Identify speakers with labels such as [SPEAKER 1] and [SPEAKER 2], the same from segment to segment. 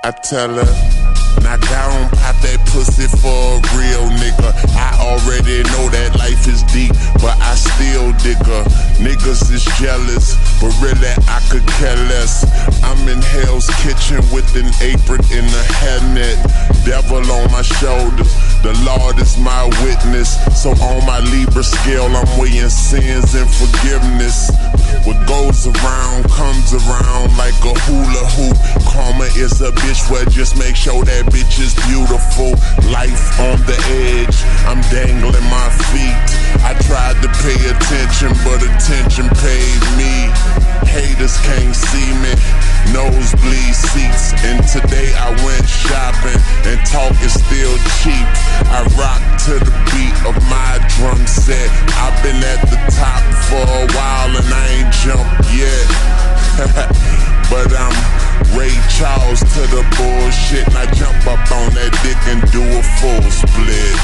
[SPEAKER 1] I tell her, now go on, pop that pussy for a real nigga. I already know that life is deep, but I still dig her. Niggas is jealous, but really I could care less. I'm in Hell's Kitchen with an apron and a hairnet. Devil on my shoulders, the Lord is my witness. So on my Libra scale, I'm weighing sins and forgiveness. What goes around comes around like a hula hoop. Karma is a bitch, well just make sure that bitch is beautiful. Life on the edge, I'm dangling my feet. I tried to pay attention, but attention paid me. Haters can't see me, nosebleed seats. And today I went shopping, and talk is still cheap. I rock to the beat of my drum set. I've been at the top for a while and I ain't jumped yet. But I'm Ray Charles to the bullshit, and I jump up on that dick and do a full split.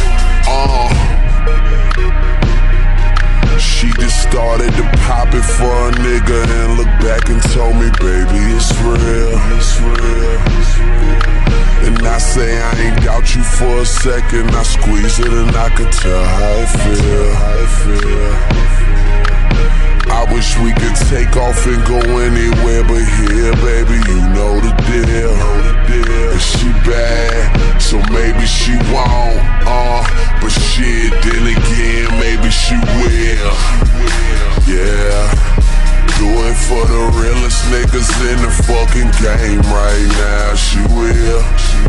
[SPEAKER 1] She just started to pop it for a nigga and look back and told me, baby, it's real, it's real. And I say I ain't doubt you for a second. I squeeze it and I could tell how it feel. I wish we could take off and go anywhere but here, baby, you know the deal. And she bad, so maybe she won't, but shit, then again, maybe she will. Yeah, do it for the realest niggas in the fucking game right now. She will,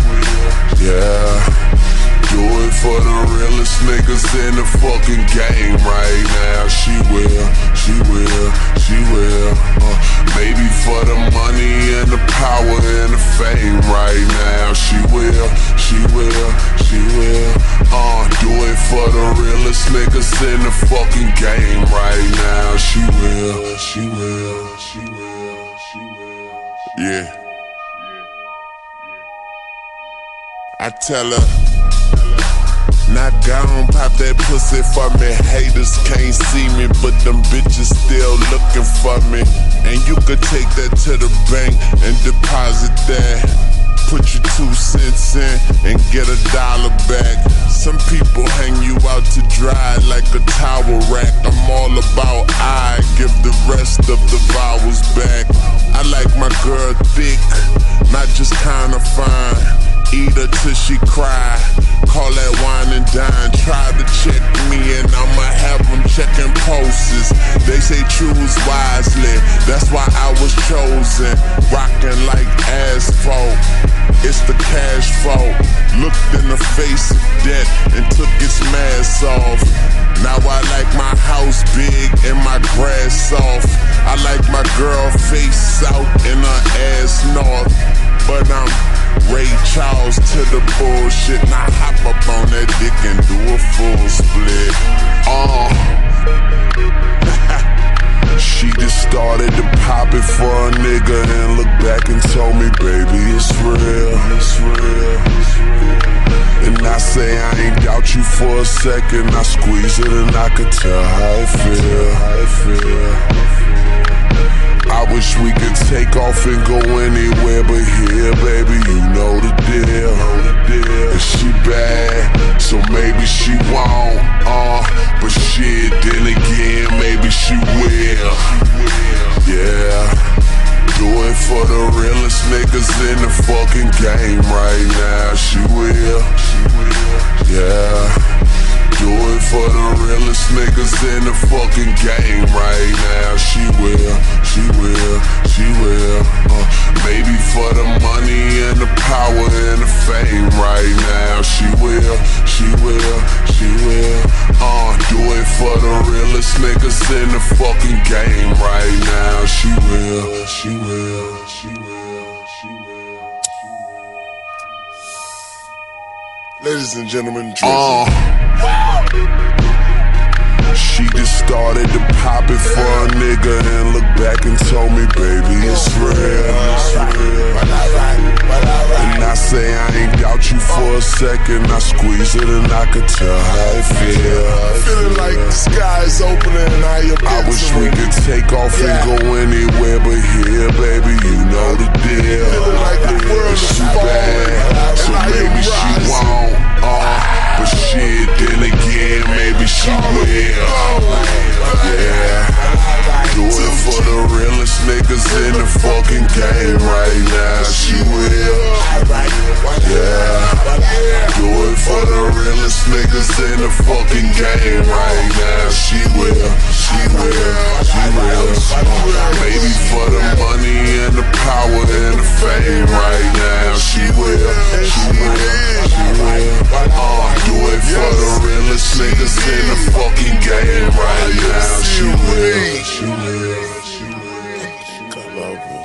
[SPEAKER 1] yeah. Do it for the realest niggas in the fucking game right now. She will, she will, she will. Maybe for the money and the power and the fame right now. She will, she will, she will. Do it for the realest niggas in the fucking game right now. She will, she will, she will, she will. Yeah. I tell her, now go on, pop that pussy for me. Haters can't see me, but them bitches still looking for me. And you could take that to the bank and deposit that. Put your 2 cents in and get $1 back. Some people hang you out to dry like a towel rack. I'm all about I give the rest of the vowels back. I like my girl thick, not just kinda fine. Eat her till she cry, call that wine and dine. Try to check me and I'ma have them checking pulses. They say choose wisely, that's why I was chosen. Rockin' like asphalt, it's the cash fault. Looked in the face of death and took its mask off. Now I like my house big and my grass soft. I like my girl face south and her ass north. But I'm Ray Charles to the bullshit. Now hop up on that dick and do a full split. She just started to pop it for a nigga and look back and told me, baby, it's real, it's real. And I say I ain't doubt you for a second. I squeeze it and I could tell how it feel. I wish we could take off and go anywhere but here, baby, you know the deal. And she bad, so maybe she won't, but shit, then again, maybe she will. Yeah, do it for the realest niggas in the fucking game right now. She will, yeah. Do it for the realest niggas in the fucking game right now. She will, she will, she will. Maybe for the money and the power and the fame right now. She will, she will, she will. Do it for the realest niggas in the fucking game right now. She will, she will, she will, she will. Ladies and gentlemen, she just started to pop it for a nigga and look back and told me, baby, it's real. And I say I ain't doubt you for a second. I squeeze it and I could tell how it feel. Feeling like the sky is opening and I wish we could take off and go anywhere but here, baby, you know the deal. Feeling like the world she bad, so maybe she won't. But shit, then again, maybe she will. Yeah, do it for the realest niggas in the fucking game right now. She will. Yeah, do it for the realest niggas in the fucking game right now. She will. She will. She will. Maybe for the money and the power and the fame right now. She will. She will. She will. Do it for the realest niggas in the fucking game right now. She will. She will. She will.